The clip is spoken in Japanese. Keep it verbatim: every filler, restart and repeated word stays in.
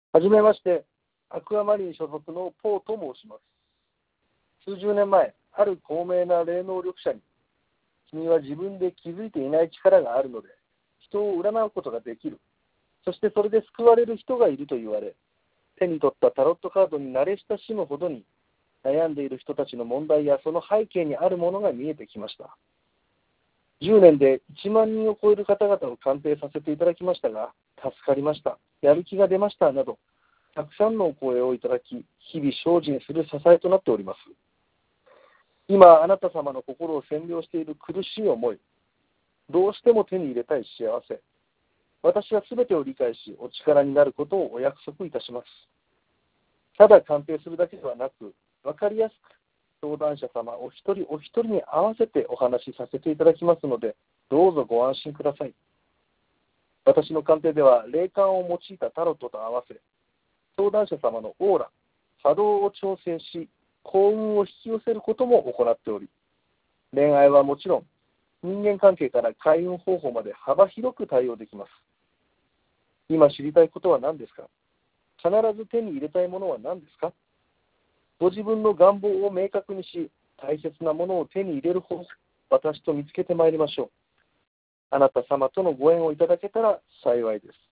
はじめまして、アクアマリン所属のポーと申します。数十年前、ある高名な霊能力者に、君は自分で気づいていない力があるので、人を占うことができる。そしてそれで救われる人がいると言われ、手に取ったタロットカードに慣れ親しむほどに、悩んでいる人たちの問題やその背景にあるものが見えてきました。じゅうねんでいちまんにんを超える方々を鑑定させていただきましたが、助かりました、やる気が出ましたなど、たくさんのお声をいただき、日々精進する支えとなっております。今、あなた様の心を占領している苦しい思い、どうしても手に入れたい幸せ、私はすべてを理解し、お力になることをお約束いたします。ただ鑑定するだけではなく、わかりやすく相談者様お一人お一人に合わせてお話しさせていただきますので、どうぞご安心ください。私の鑑定では、霊感を用いたタロットと合わせ、相談者様のオーラ、波動を調整し、幸運を引き寄せることも行っており、恋愛はもちろん、人間関係から開運方法まで幅広く対応できます。今知りたいことは何ですか？必ず手に入れたいものは何ですか？ご自分の願望を明確にし、大切なものを手に入れる方法、私と見つけてまいりましょう。あなた様とのご縁をいただけたら幸いです。